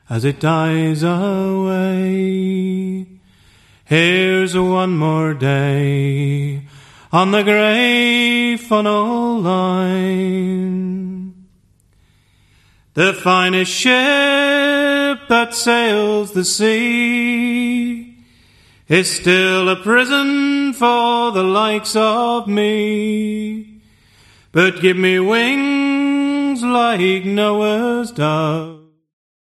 as it dies away. Here's one more day on the grey funnel line. The finest ship that sails the sea is still a prison for the likes of me. But give me wings like Noah's dove,